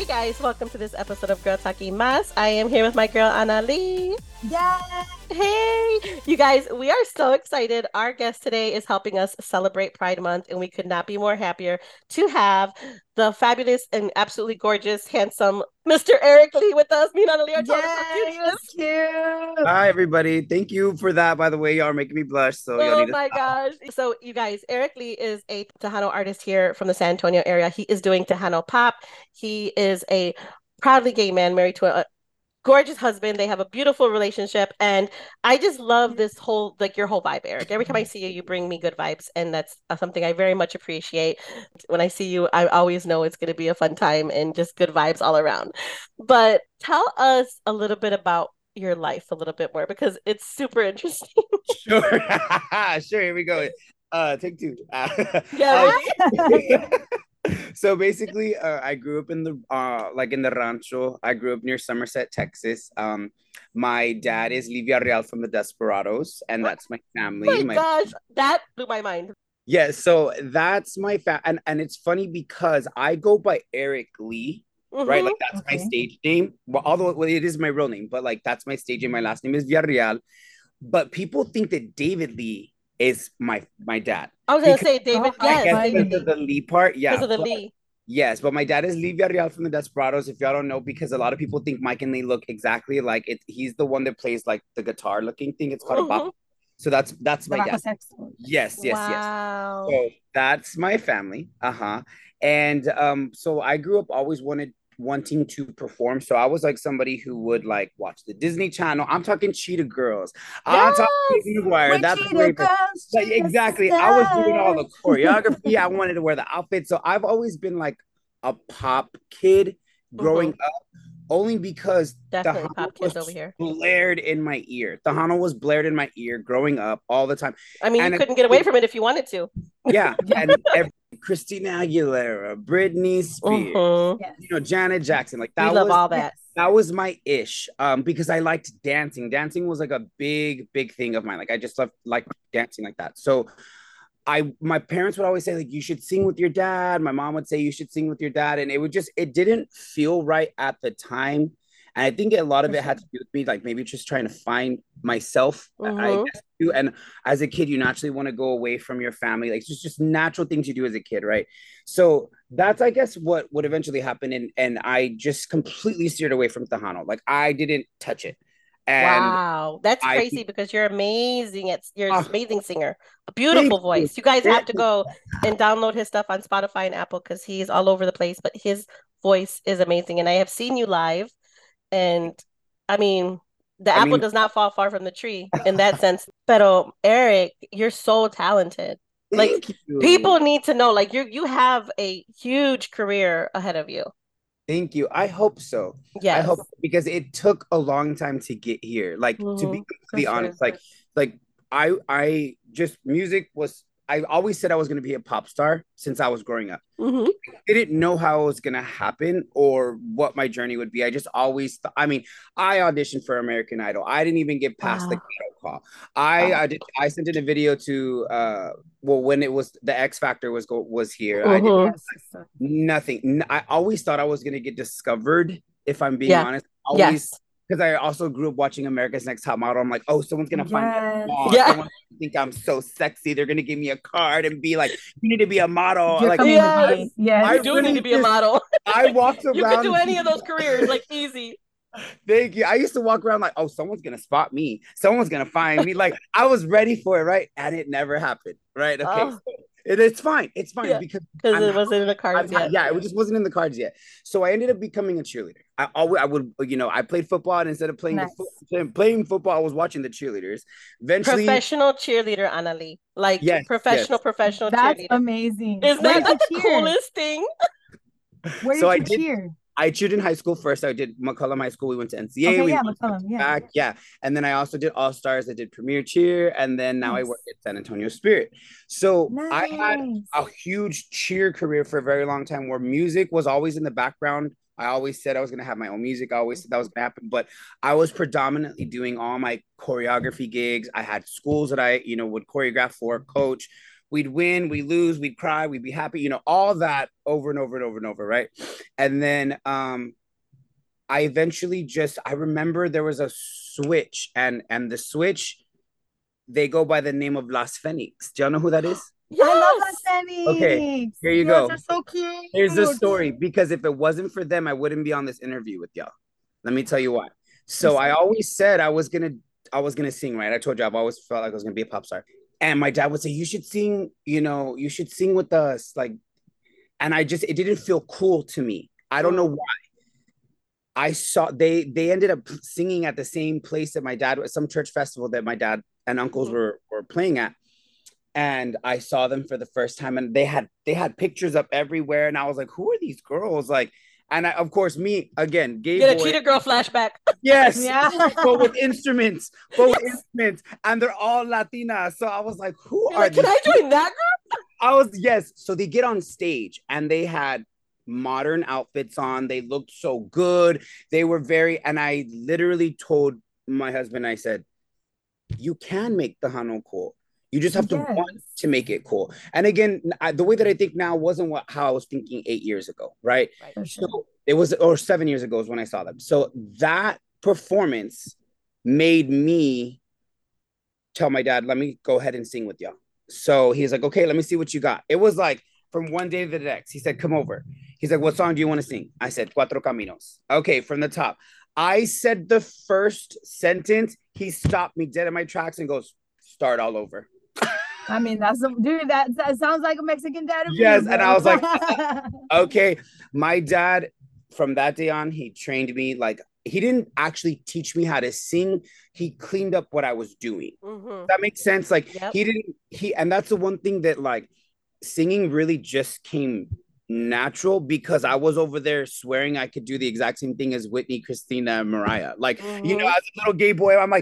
guys, welcome to this episode of Girl Talking Mas. I am here with my girl Ana Lee. Yeah. Hey, you guys, we are so excited. Our guest today is helping us celebrate Pride Month, and we could not be more happier to have the fabulous and absolutely gorgeous, handsome Mr. Eric Lee with us. Me and Ana Lee are telling us how cute he Yes, is. cute. Hi, everybody. Thank you for that. By the way, y'all are making me blush, so y'all Oh need to my stop. gosh. So, you guys, Eric Lee is a Tejano artist here from the San Antonio area. He is doing Tejano pop. He is a proudly gay man married to a gorgeous husband. They have a beautiful relationship. And I just love this whole, like your whole vibe, Eric. Every time I see you, you bring me good vibes. And that's something I very much appreciate. When I see you, I always know it's going to be a fun time and just good vibes all around. But tell us a little bit about your life a little bit more because it's super interesting. Sure. Sure, here we go. Take two. Yeah, So basically, I grew up in the in the rancho. I grew up near Somerset, Texas. My dad is Livia Real from the Desperados, and that's my family. oh my gosh, that blew my mind. Yeah, so that's my and it's funny because I go by Eric Lee, right? Like that's my stage name. Well, although it is my real name, but like that's my stage name. My last name is Villarreal. But people think that David Lee is my dad. I was gonna say David, I yes, guess David because of the Lee, Lee part, because yeah. of the Lee. Yes, but my dad is Lee Villarreal from the Desperados. If y'all don't know, because a lot of people think Mike and Lee look exactly like it. He's the one that plays like the guitar looking thing. It's called a bop. So that's my dad. Yes. Wow. So that's my family. And so I grew up always wanting to perform. So I was like somebody who would like watch the Disney Channel. I'm talking Cheetah Girls. I'm talking Yes. McGuire. That's Cheetah Girls. like, exactly. I was doing all the choreography. I wanted to wear the outfit. So I've always been like a pop kid growing up, only because Definitely Tejano pop kids over here. blared in my ear. Tejano was blared in my ear growing up all the time. I mean, And you couldn't get away from it if you wanted to. Yeah. And Christina Aguilera, Britney Spears, Janet Jackson. Like that we love was all that. That was my ish. Because I liked dancing. Dancing was like a big thing of mine. Like I just loved like dancing like that. So my parents would always say like you should sing with your dad. My mom would say you should sing with your dad, and it didn't feel right at the time. And I think a lot of it had to do with me like maybe just trying to find myself. I guess too. And as a kid, you naturally want to go away from your family. Like it's just natural things you do as a kid, right? So that's I guess what would eventually happen, and I just completely steered away from Tejano. Like I didn't touch it. And wow, that's crazy because you're amazing you're an amazing singer, a beautiful voice. You guys have to go and download his stuff on Spotify and Apple because he's all over the place, but his voice is amazing. And I have seen you live, and I mean, the apple does not fall far from the tree in that sense. Pero Eric, you're so talented. Like people need to know, like you have a huge career ahead of you. Thank you. I hope so. Yes. I hope because it took a long time to get here. Like to be completely honest, like I just music was I always said I was going to be a pop star since I was growing up. I didn't know how it was going to happen or what my journey would be. I just always, I auditioned for American Idol. I didn't even get past the call. I sent in a video to, when it was the X Factor was here. I did nothing. I always thought I was going to get discovered. If I'm being honest, always. Because I also grew up watching America's Next Top Model. I'm like, oh, someone's gonna find me. Someone think I'm so sexy. They're gonna give me a card and be like, you need to be a model. You're like, you do need to be a model. I walked around. You could do any of those careers, like easy. Thank you. I used to walk around like, oh, someone's gonna spot me. Someone's gonna find me. Like I was ready for it, right? And it never happened, right? Okay. So it's fine. It's fine because it wasn't in the cards yet. Yeah, it just wasn't in the cards yet. So I ended up becoming a cheerleader. I would, I played football, and instead of playing playing football, I was watching the cheerleaders. Eventually, professional cheerleader, Ana Lee. Like professional cheerleader. That's amazing. Isn't that the coolest thing? Where did you cheer? I cheered in high school first. I did McCollum High School. We went to NCA. McCollum, And then I also did All Stars. I did Premier Cheer. And then now I work at San Antonio Spirit. So I had a huge cheer career for a very long time where music was always in the background. I always said I was going to have my own music. I always said that was going to happen. But I was predominantly doing all my choreography gigs. I had schools that I, would choreograph for, coach. we'd win, we lose, we'd cry, we'd be happy, you know, all that over and over and over and over, right? And then I eventually I remember there was a switch, and the switch, they go by the name of Las Phoenix. Do y'all know who that is? Yes! I love Las Phoenix. Okay, here you go. They're so cute. Here's the story, because if it wasn't for them, I wouldn't be on this interview with y'all. Let me tell you why. So I always said I was gonna sing, right? I told you I've always felt like I was gonna be a pop star. And my dad would say, you should sing, you know, you should sing with us. Like, and it didn't feel cool to me. I don't know why. I saw they ended up singing at the same place that my dad was, some church festival that my dad and uncles were playing at. And I saw them for the first time, and they had pictures up everywhere. And I was like, who are these girls? Like, and of course, me again, gay boy. Get a Cheetah Girl flashback. Yes, yeah. But with instruments, and they're all Latina. So I was like, who are? Can I join that group? I was, yes. So they get on stage, and they had modern outfits on. They looked so good. They were and I literally told my husband, I said, you can make Tejano cool. You just have to want to make it cool. And again, the way that I think now wasn't how I was thinking 8 years ago, right? So it was, or 7 years ago is when I saw them. So that performance made me tell my dad, let me go ahead and sing with y'all. So he's like, okay, let me see what you got. It was like from one day to the next. He said, come over. He's like, what song do you want to sing? I said, Cuatro Caminos. Okay, from the top. I said the first sentence. He stopped me dead in my tracks and goes, start all over. I mean, that sounds like a Mexican dad. Yes, and I was like, okay. My dad, from that day on, he trained me. Like, he didn't actually teach me how to sing. He cleaned up what I was doing. That makes sense. Like, and that's the one thing that, like, singing really just came natural, because I was over there swearing I could do the exact same thing as Whitney, Christina, and Mariah. Like, you know, as a little gay boy, I'm like,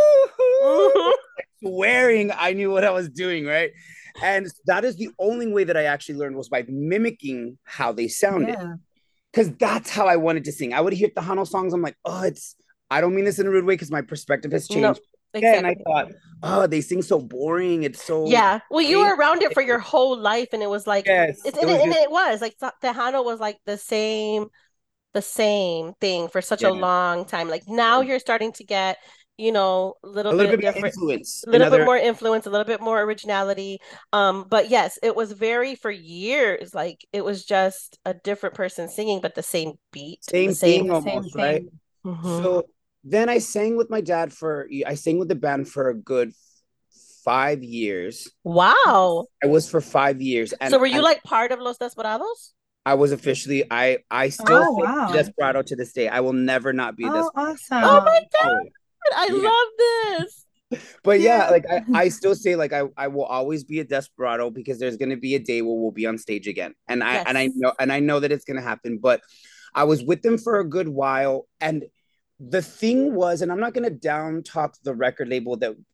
swearing I knew what I was doing, right? And that is the only way that I actually learned, was by mimicking how they sounded. Because that's how I wanted to sing. I would hear Tejano songs. I'm like, I don't mean this in a rude way, because my perspective has changed. No, exactly. And I thought, they sing so boring. It's so well, you were around it for your whole life, and it was like, it was like Tejano was like the same thing for such a long time. Like, now you're starting to get, you know, a little bit different influence, a little bit more influence, a little bit more originality. But yes, it was for years, like, it was just a different person singing, but the same beat, same thing almost, right? So then I sang with my dad I sang with the band for a good 5 years. Wow. I was for 5 years. And so were you like part of Los Desperados? I was officially, I still Desperado to this day. I will never not be Desperado. Awesome. Oh my God. I love this. But like I still say, like, I will always be a Desperado, because there's gonna be a day where we'll be on stage again. And I know that it's gonna happen. But I was with them for a good while. And the thing was, and I'm not gonna down talk the record label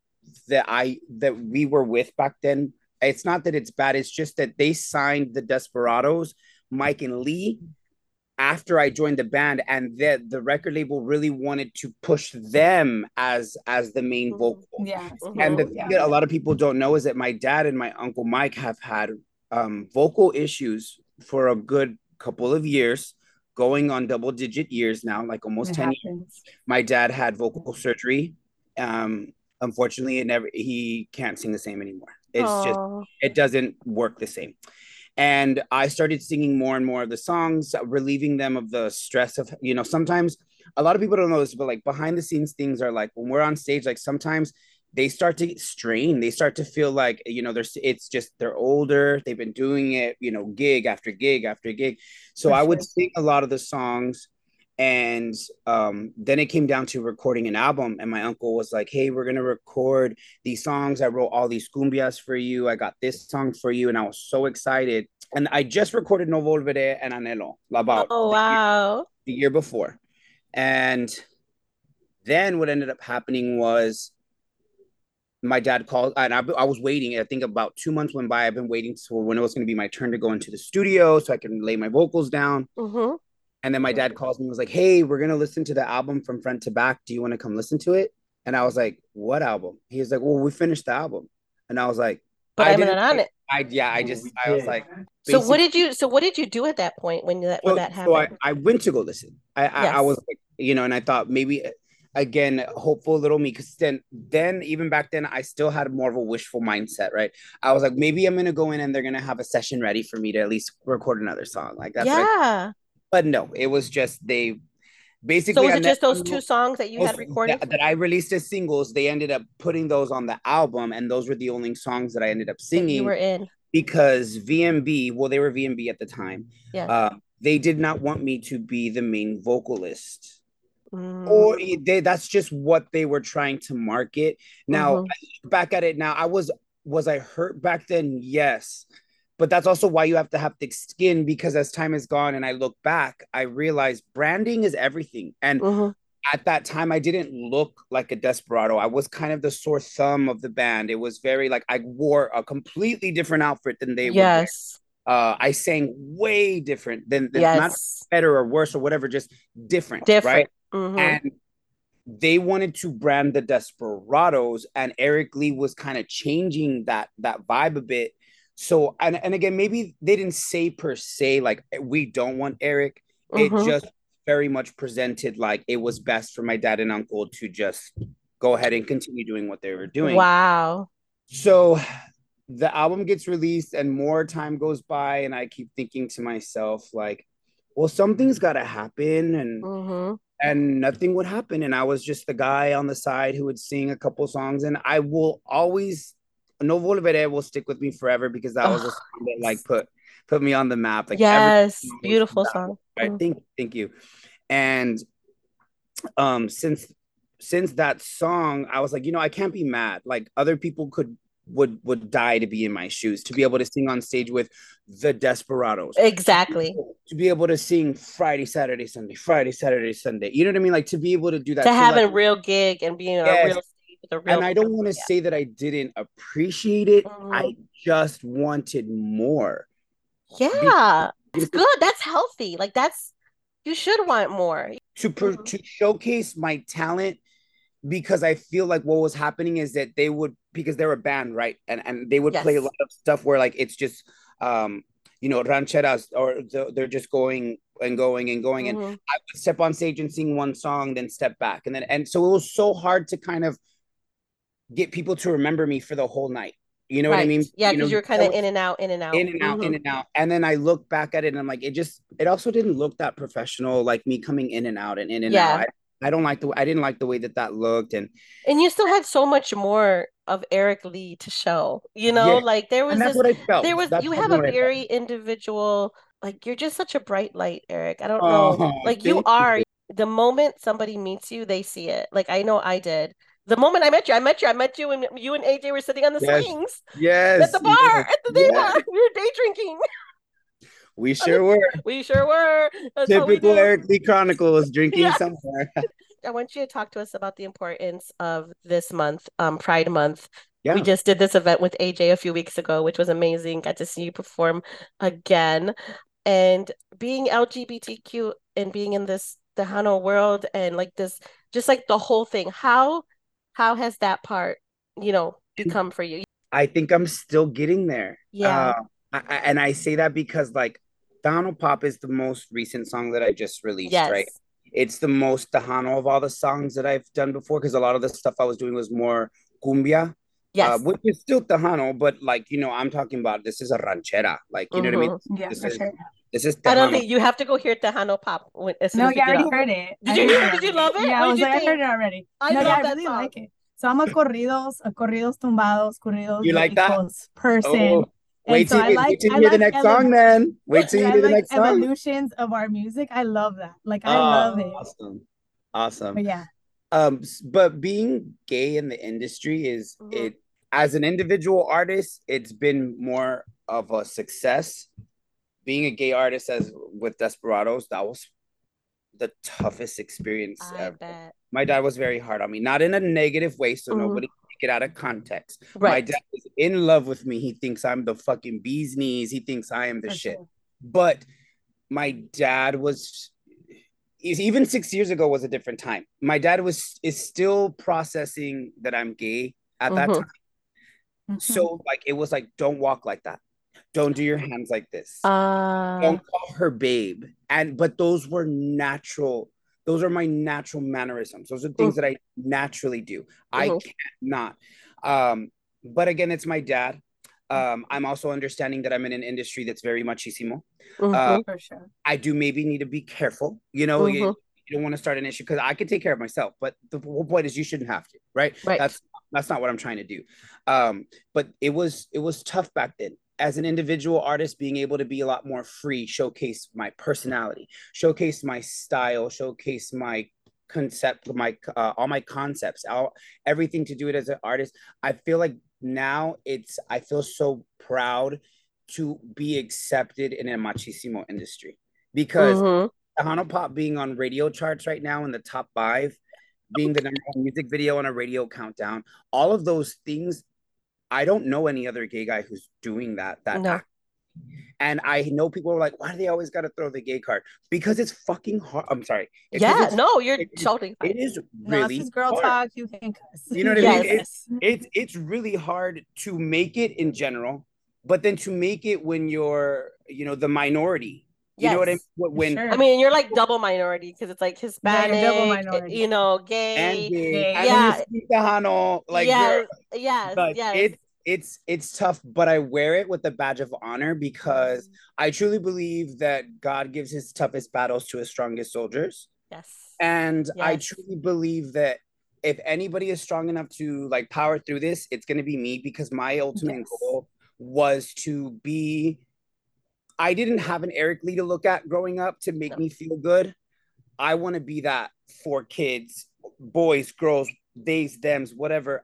that we were with back then. It's not that it's bad, it's just that they signed the Desperados, Mike and Lee, after I joined the band, and the record label really wanted to push them as the main vocal. And the thing that a lot of people don't know is that my dad and my uncle Mike have had vocal issues for a good couple of years, going on double-digit years now, like almost 10 years. My dad had vocal surgery. Unfortunately, he can't sing the same anymore. It doesn't work the same. And I started singing more and more of the songs, relieving them of the stress of, you know, sometimes a lot of people don't know this, but like behind the scenes things are like, when we're on stage, like sometimes they start to strain. They start to feel like, you know, they're older. They've been doing it, you know, gig after gig after gig. So I would sing a lot of the songs. And then it came down to recording an album, and my uncle was like, hey, we're gonna record these songs. I wrote all these cumbias for you. I got this song for you. And I was so excited. And I just recorded No Volveré and Anhelo about the year before. And then what ended up happening was my dad called, and I was waiting. I think about 2 months went by. I've been waiting for when it was going to be my turn to go into the studio so I can lay my vocals down. And then my dad calls me and was like, hey, we're going to listen to the album from front to back. Do you want to come listen to it? And I was like, what album? He was like, well, we finished the album. And I was like, what album? And I was like, well, we finished the album. And he was like, okay, well, we finished the album. And I was like, but I'm not on it. I was like, so what did you do at that point when that happened? So I went to go listen. I was like, and I thought maybe again, hopeful little me, because then even back then I still had more of a wishful mindset, right? I was like, maybe I'm gonna go in and they're gonna have a session ready for me to at least record another song. Like that's but no, it was just they basically. So was it just those 2 songs that you had recorded that I released as singles? They ended up putting those on the album, and those were the only songs that I ended up singing. That you were in. Because VMB, well, they were VMB at the time. Yeah. They did not want me to be the main vocalist. Or that's just what they were trying to market. Now, back at it now, was I hurt back then? Yes. But that's also why you have to have thick skin, because as time has gone and I look back, I realized branding is everything. And at that time, I didn't look like a desperado. I was kind of the sore thumb of the band. It was very like I wore a completely different outfit than they would wear. I sang way different than not better or worse or whatever, just different. Right? And they wanted to brand the Desperados, and Eric Lee was kind of changing that vibe a bit. So, and again, maybe they didn't say per se, like, we don't want Eric. It just very much presented like it was best for my dad and uncle to just go ahead and continue doing what they were doing. Wow. So the album gets released and more time goes by, and I keep thinking to myself, like, well, something's got to happen. And nothing would happen. And I was just the guy on the side who would sing a couple songs. And I will always, No Volveré will stick with me forever, because that was a song that like put me on the map. Like, beautiful song. Right? Thank you. And since that song, I was like, I can't be mad. Like, other people would die to be in my shoes, to be able to sing on stage with the Desperados. Exactly. To be able to sing Friday, Saturday, Sunday, Friday, Saturday, Sunday. You know what I mean? Like, to be able to do that. To have a real gig and being on a real stage with a real. And I don't want to say that I didn't appreciate it. I just wanted more. Yeah. It's good. That's healthy. Like, you should want more. To showcase my talent, because I feel like what was happening is that they would, because they're a band, right? And they would play a lot of stuff where like it's just rancheras, or they're just going and going and going. And I would step on stage and sing one song, then step back. And so it was so hard to kind of get people to remember me for the whole night. You know what I mean? Yeah, because you're kind of in and out. And then I look back at it and I'm like, it also didn't look that professional, like me coming in and out and in and out. I didn't like the way that looked. And you still had so much more of Eric Lee to show, like there was and that's what I felt. You have a very individual, like, you're just such a bright light, Eric. I don't know. Like, you are. The moment somebody meets you, they see it. Like, I know I did. The moment I met you when you and AJ were sitting on the swings. Yes. At the bar, at the day bar. We were day drinking. We sure were. That's typical Eric Lee Chronicles, drinking somewhere. I want you to talk to us about the importance of this month, Pride Month. Yeah. We just did this event with AJ a few weeks ago, which was amazing. Got to see you perform again. And being LGBTQ and being in this Tejano world, and like this, just like the whole thing, how has that part, become for you? I think I'm still getting there. Yeah. And I say that because like Tejano Pop is the most recent song that I just released, right? It's the most Tejano of all the songs that I've done before, because a lot of the stuff I was doing was more cumbia, which is still Tejano, but like, I'm talking about, this is a ranchera, like, you know what I mean? Yeah, this is Tejano. I don't think you have to go hear Tejano Pop. I already heard it. Did you love it? Yeah, I heard it already. I really like it. So I'm a corridos tumbados, corridos you like that person. Wait till you hear the next song, man. Wait till you hear the next song. Evolutions of our music. I love that. Like, I love it. Awesome. But yeah. But being gay in the industry is it, as an individual artist, it's been more of a success. Being a gay artist with Desperados, that was the toughest experience ever. Bet. My dad was very hard on me, not in a negative way, so nobody take it out of context. Right. My dad is in love with me. He thinks I'm the fucking bee's knees. He thinks I am the shit. But my dad even 6 years ago was a different time. My dad is still processing that I'm gay at that time. So like it was like, don't walk like that. Don't do your hands like this. Don't call her babe. But those were natural. Those are my natural mannerisms. Those are things that I naturally do. I can't not. But again, it's my dad. I'm also understanding that I'm in an industry that's very machismo. For sure. I do maybe need to be careful. You know, you don't want to start an issue because I can take care of myself. But the whole point is you shouldn't have to, right? That's not what I'm trying to do. But it was tough back then. As an individual artist, being able to be a lot more free, showcase my personality, showcase my style, showcase my concept, my all my concepts, everything to do it as an artist. I feel like now I feel so proud to be accepted in a machismo industry because Tejano Pop being on radio charts right now in the top 5, being the #1 music video on a radio countdown, all of those things. I don't know any other gay guy who's doing that. No. And I know people are like, why do they always got to throw the gay card? Because it's fucking hard. I'm sorry. You're totally fine. It is really this is girl hard. Talk. You can cuss. You know what I mean? It's really hard to make it in general, but then to make it when you're, the minority. You know what I mean? I mean, you're like double minority because it's like Hispanic, double minority. Gay. And gay. Yeah. Tejano, like, yes. It's tough, but I wear it with the badge of honor because I truly believe that God gives his toughest battles to his strongest soldiers. Yes. And I truly believe that if anybody is strong enough to like power through this, it's going to be me because my ultimate goal was to be. I didn't have an Eric Lee to look at growing up to make me feel good. I want to be that for kids, boys, girls, theys, thems, whatever.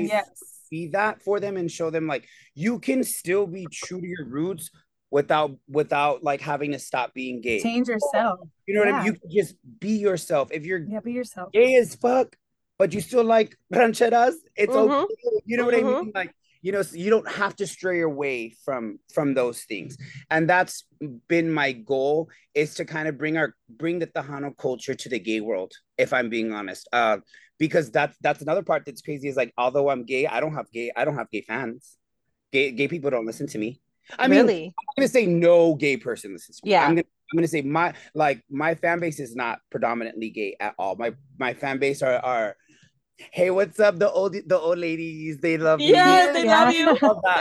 Be that for them and show them like you can still be true to your roots without like having to stop being gay. Change yourself. You know what I mean? You can just be yourself. If you're be yourself. Gay as fuck, but you still like rancheras, it's okay. You know what I mean? Like, so you don't have to stray away from those things. And that's been my goal, is to kind of bring the Tejano culture to the gay world, if I'm being honest. Because that's another part that's crazy is like, although I'm gay, I don't have gay fans. Gay people don't listen to me. I mean, I'm gonna say no gay person listens to me. I'm gonna say my fan base is not predominantly gay at all. My fan base are hey, what's up? The old ladies, they love me. Yeah, they love you.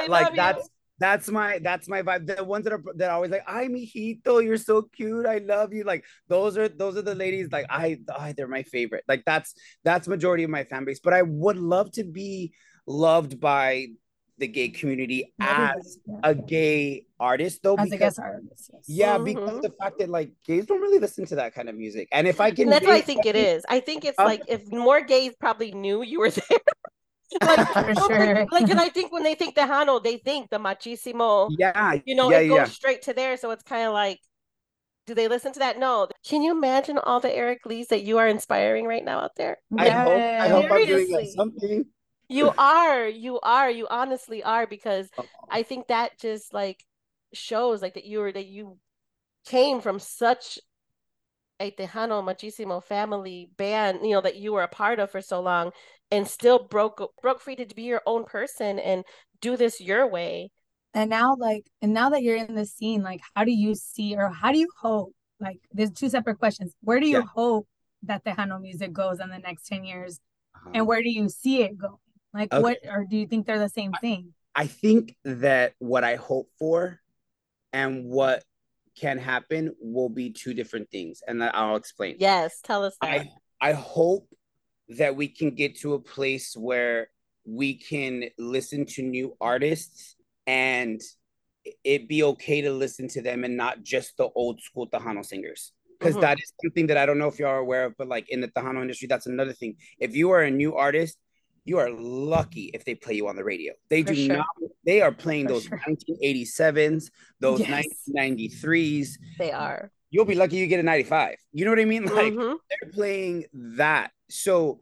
That's my vibe. The ones that are always like, "Ay, mijito, you're so cute. I love you." Like those are the ladies. Like they're my favorite. Like that's majority of my fan base. But I would love to be loved by the gay community as a gay artist, though, as a guest artist. Because the fact that like gays don't really listen to that kind of music, and if I can, and that's what I think it is. I think it's like if more gays probably knew you were there. For sure. Like, and I think when they think Tejano, they think the machismo. It goes straight to there. So it's kind of like, do they listen to that? No. Can you imagine all the Eric Lees that you are inspiring right now out there? I hope I'm doing something. You you honestly are, because I think that just like shows like that you came from such a Tejano machismo family band, that you were a part of for so long, and still broke free to be your own person and do this your way. And now that you're in the scene, like how do you see, or how do you hope, like there's two separate questions. Where do you hope that Tejano music goes in the next 10 years? And where do you see it going? Like what, or do you think they're the same thing? I think that what I hope for and what can happen will be two different things, and I'll explain. Yes, tell us that. I hope that we can get to a place where we can listen to new artists and it be okay to listen to them and not just the old school Tejano singers. Because that is something that I don't know if y'all are aware of, but like in the Tejano industry, that's another thing. If you are a new artist, you are lucky if they play you on the radio. They do not. They are playing those 1987s, those 1993s. They are. You'll be lucky you get a 95. You know what I mean? Like they're playing that. So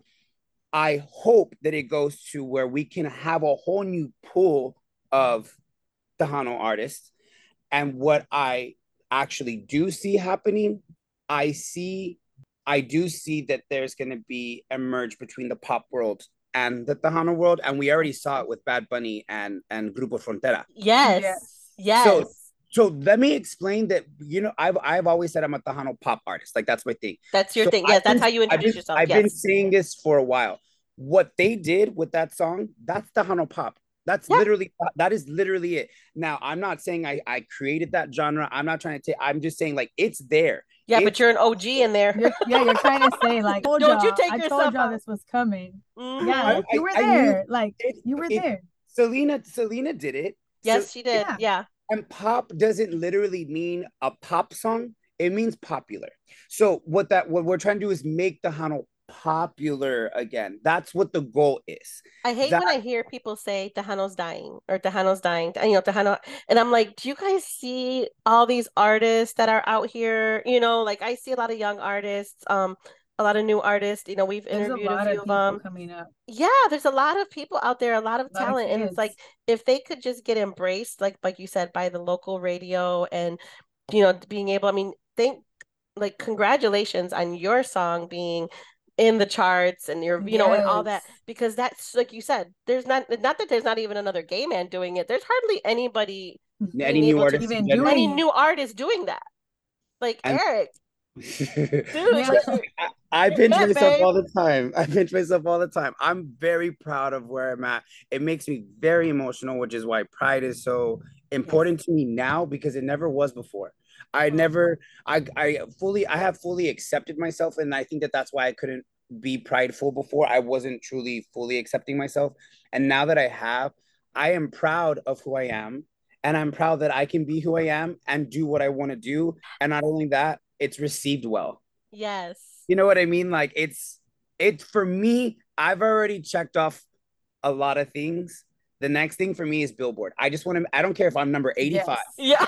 I hope that it goes to where we can have a whole new pool of Tejano artists. And what I actually do see happening, I do see that there's going to be a merge between the pop world and the Tejano world, and we already saw it with Bad Bunny and Grupo Frontera. Yes. So let me explain that. I've always said I'm a Tejano pop artist. Like that's my thing. That's your thing. Yes, that's how you introduce yourself. I've been saying this for a while. What they did with that song, that's Tejano pop. That is literally it. Now, I'm not saying I created that genre. I'm not trying to take, I'm just saying like it's there. But you're an OG in there. You're trying to say like, don't you take I yourself told y'all out. This was coming. Yeah, you were there. You were there. Selena did it. Yes, she did. Yeah. And pop doesn't literally mean a pop song. It means popular. So what we're trying to do is make Tejano popular again. That's what the goal is. I hate when I hear people say Tejano's dying or Tejano's dying. Tejano, and I'm like, do you guys see all these artists that are out here? Like I see a lot of young artists, a lot of new artists. We've interviewed a few of them coming up. Yeah, there's a lot of people out there, a lot of talent, and it's like if they could just get embraced, like you said, by the local radio and being able. I mean, congratulations on your song being in the charts and your and all that, because that's like you said, there's not that there's not even another gay man doing it. There's hardly anybody any new artist doing that, like Eric. Dude, I pinch myself all the time. I'm very proud of where I'm at. It makes me very emotional, which is why Pride is so important to me now, because it never was before. I have fully accepted myself, and I think that's why I couldn't be prideful before. I wasn't truly fully accepting myself, and now that I am proud of who I am, and I'm proud that I can be who I am and do what I want to do. And not only that, it's received well. Yes. You know what I mean? Like it's for me, I've already checked off a lot of things. The next thing for me is Billboard. I don't care if I'm number 85. Yes.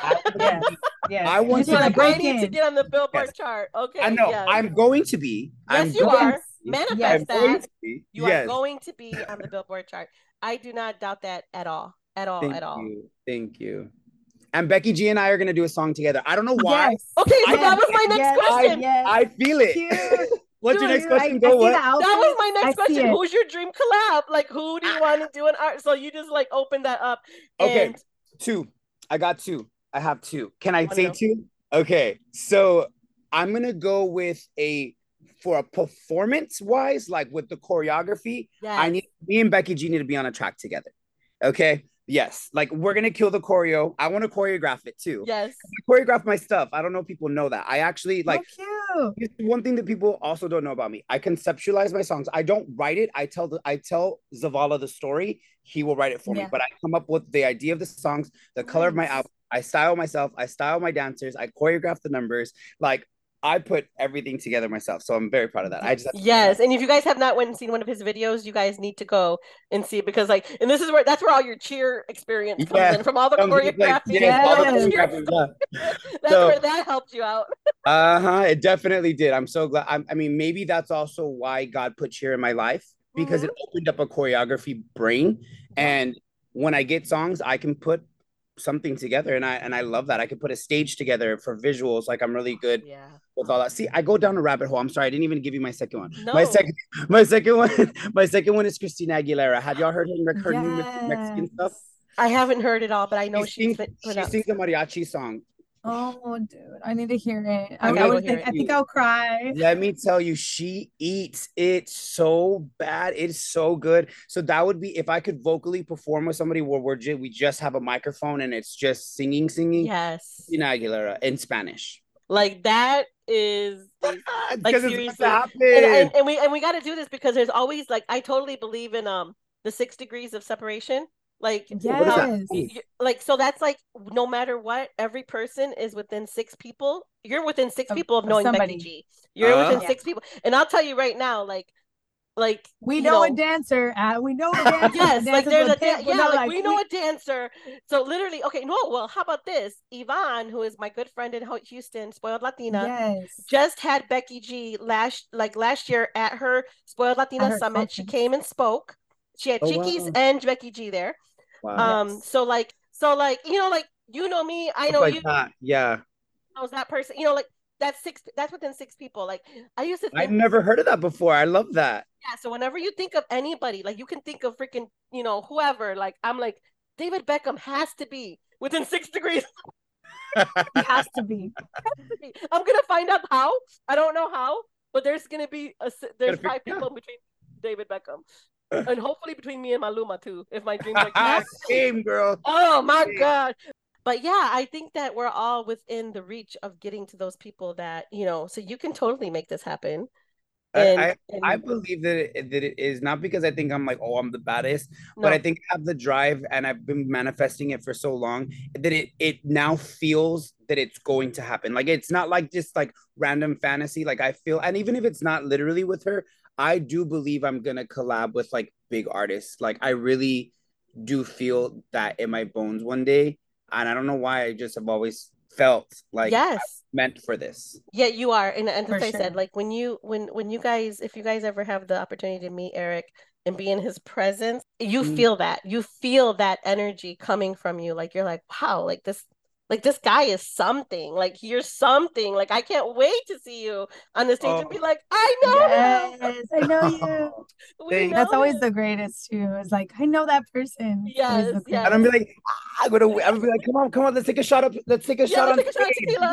I want to get on the Billboard chart. Okay. I know. Yes. I'm going to be. Yes, you are. Manifest that. You are going to be on the Billboard chart. I do not doubt that at all. Thank you. And Becky G and I are going to do a song together. I don't know why. Yes. Okay, so that was my next question. I feel it. What's your next question? That was my next question. Who's your dream collab? Like, who do you want to do an art? So you just like open that up. Okay, 2. I got 2. I have 2. Can I say 2? Okay, so I'm going to go with for a performance wise, like with the choreography, me and Becky G need to be on a track together. Okay. Yes, like we're gonna kill the choreo. I want to choreograph it too. Yes, I choreograph my stuff. I don't know if people know that. I actually like. One thing that people also don't know about me. I conceptualize my songs. I don't write it. I tell Zavala the story. He will write it for me. But I come up with the idea of the songs, the color of my album. I style myself. I style my dancers. I choreograph the numbers. Like I put everything together myself, so I'm very proud of that. And if you guys have not went and seen one of his videos, you guys need to go and see it, because and this is that's where all your cheer experience comes in, from all the choreography. That's where that helped you out. It definitely did. I'm so glad. I mean, maybe that's also why God put cheer in my life, because it opened up a choreography brain, and when I get songs, I can put something together, and I love that. I could put a stage together for visuals. Like I'm really good with all that. See, I go down a rabbit hole. I'm sorry, I didn't even give you my second one. No. My second one is Christina Aguilera. Have y'all heard her new Mexican stuff? I haven't heard it all, but I know she sings a mariachi song. Oh, dude, I need to hear it. I think I'll cry. Let me tell you, she eats it so bad. It's so good. So that would be if I could vocally perform with somebody where we just have a microphone and it's just singing. Yes. Christina Aguilera in Spanish. Like that is like seriously. And we got to do this, because there's always like, I totally believe in the 6 degrees of separation. Like, so that's like, no matter what, every person is within 6 people. You're within 6 people of knowing somebody. Becky G. You're within 6 people. And I'll tell you right now, like we know a dancer. We know a dancer. Yes, like there's we know a dancer. So literally, how about this? Yvonne, who is my good friend in Houston, Spoiled Latina, just had Becky G last year at her Spoiled Latina Summit. Conference. She came and spoke. She had Chiquis and Becky G there. Wow. So you know me, I know you. Yeah. I was that person. That's within 6 people. Like I used to think, I've never heard of that before. I love that. Yeah, so whenever you think of anybody, like you can think of freaking, whoever, like I'm like, David Beckham has to be within 6 degrees. He has to be. I'm gonna find out how. I don't know how, but there's gonna be there's 5 people between David Beckham, and hopefully between me and Maluma too, if my dreams are correct. Same, girl. Oh my God. But yeah, I think that we're all within the reach of getting to those people that, so you can totally make this happen. I believe that it is not because I think I'm like, oh, I'm the baddest, but I think I have the drive and I've been manifesting it for so long that it now feels that it's going to happen. Like it's not like just like random fantasy. Like I feel, and even if it's not literally with her, I do believe I'm gonna collab with like big artists. Like I really do feel that in my bones one day. And I don't know why, I just have always felt like I'm meant for this. Yeah, you are. And as I said, like when you guys, if you guys ever have the opportunity to meet Eric and be in his presence, you feel that. You feel that energy coming from you. Like you're like, wow, like this guy is something. Like you're something. Like I can't wait to see you on the stage and be like, I know him. I know you. That's always the greatest too. It's like, I know that person. Yes. And I'm like, I'm gonna be like, come on, let's take a shot up. Let's take a shot on stage.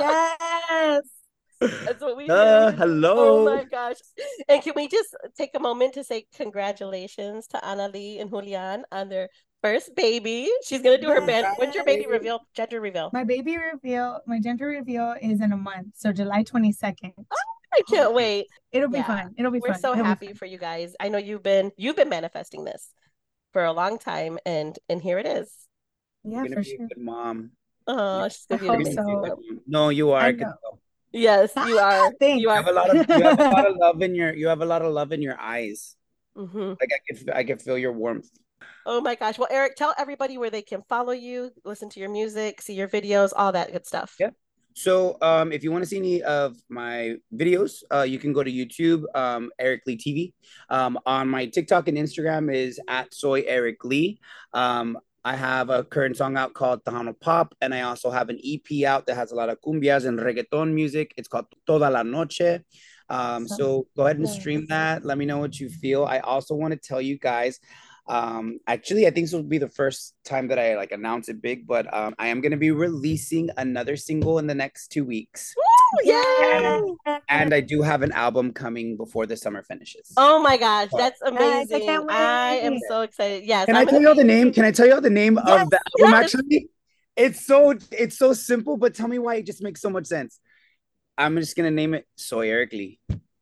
Yes. That's what we do. Hello. Oh my gosh. And can we just take a moment to say congratulations to Annalie and Julian on their first baby? She's gonna do her band. When's your baby reveal? Gender reveal. My gender reveal is in a month, so July 22nd. Oh, I can't wait. It'll be fun. It'll be fun. We're so happy for you guys. I know you've been manifesting this for a long time, and here it is. Yeah, for sure. Good mom. Oh, she's gonna be an amazing mom. No, you are. Yes, you are. Thanks. You have a lot of love in your eyes. Mm-hmm. Like I can feel your warmth. Oh my gosh. Well, Eric, tell everybody where they can follow you, listen to your music, see your videos, all that good stuff. Yeah. So if you want to see any of my videos, you can go to YouTube, Eric Lee TV. On my TikTok and Instagram is at Soy Eric Lee. I have a current song out called Tejano Pop, and I also have an EP out that has a lot of cumbias and reggaeton music. It's called Toda la Noche. So go ahead and stream that. Let me know what you feel. I also want to tell you guys, actually, I think this will be the first time that I like announce it big, but I am going to be releasing another single in the next 2 weeks. Woo, yay! And I do have an album coming before the summer finishes. Oh my gosh, that's amazing. I am so excited. Yes. Can I tell you all the name? Can I tell you all the name of the album actually? It's so simple, but tell me why it just makes so much sense. I'm just going to name it Soy Eric Lee.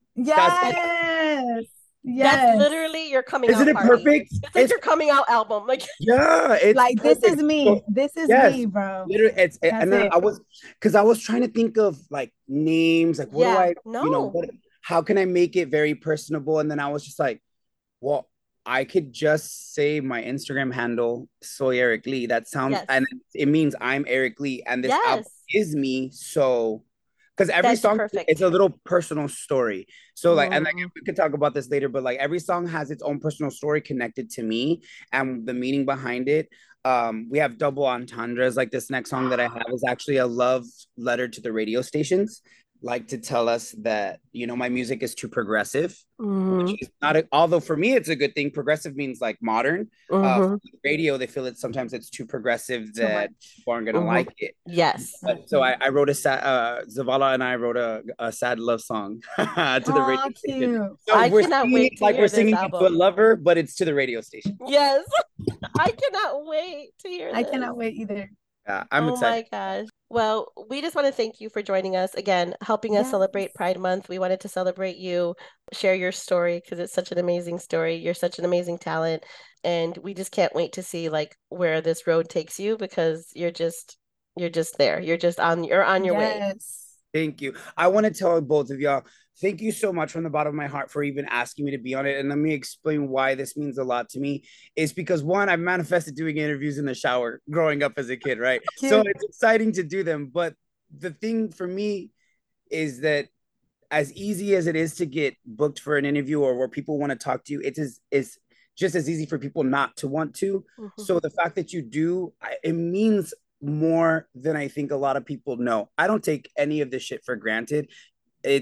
Yes. That's literally your coming out. Isn't it perfect? It's like your coming out album. Like it's like perfect. This is me. This is me, bro. Literally, and then I was trying to think of like names, like what do I how can I make it very personable? And then I was just like, well, I could just say my Instagram handle, Soy Eric Lee. That sounds and it means I'm Eric Lee, and this album is me. So because every song is a little personal story. So like, and like we could talk about this later, but like every song has its own personal story connected to me and the meaning behind it. We have double entendres. Like this next song that I have is actually a love letter to the radio stations, like to tell us that, my music is too progressive, which is not although for me it's a good thing. Progressive means like modern. Radio, they feel sometimes it's too progressive that people aren't gonna like it. Yes. But, so I wrote Zavala and I wrote a sad love song to the radio station. So I cannot wait to hear we're singing this album. to a lover, but it's to the radio station. Yes. I cannot wait to hear this. I cannot wait either. Yeah, I'm excited. Oh my gosh. Well, we just want to thank you for joining us again, helping us celebrate Pride Month. We wanted to celebrate you, share your story because it's such an amazing story. You're such an amazing talent, and we just can't wait to see like where this road takes you because you're just there. You're on your way. Thank you. I want to tell both of y'all, thank you so much from the bottom of my heart for even asking me to be on it. And let me explain why this means a lot to me. It's because one, I manifested doing interviews in the shower growing up as a kid, right? So it's exciting to do them. But the thing for me is that as easy as it is to get booked for an interview or where people want to talk to you, it's just as easy for people not to want to. So the fact that you do, it means more than I think a lot of people know. I don't take any of this shit for granted.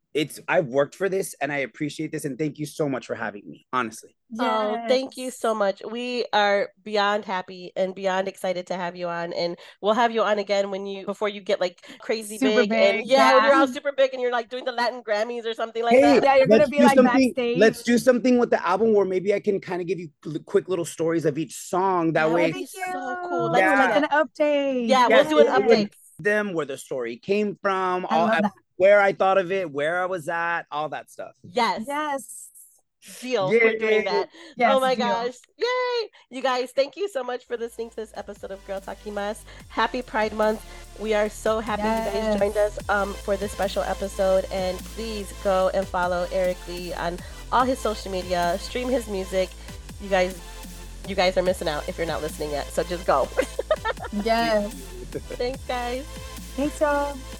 I've worked for this and I appreciate this, and thank you so much for having me, honestly. Yes. Oh, thank you so much. We are beyond happy and beyond excited to have you on, and we'll have you on again before you get like crazy super big. And when you're all super big and you're like doing the Latin Grammys or something like that. Yeah, you're gonna be like backstage. Let's do something with the album where maybe I can kind of give you quick little stories of each song. That way, be so cool. Like an update. Yeah, we'll do an update. Them where the story came from, where I thought of it, where I was at, all that stuff. Yes. Deal. We're doing that. Yes, oh my gosh. Yay. You guys, thank you so much for listening to this episode of Girl Talking Mas. Happy Pride Month. We are so happy you guys joined us for this special episode. And please go and follow Eric Lee on all his social media. Stream his music. You guys are missing out if you're not listening yet. So just go. Yes. Thanks, guys. Thanks, y'all.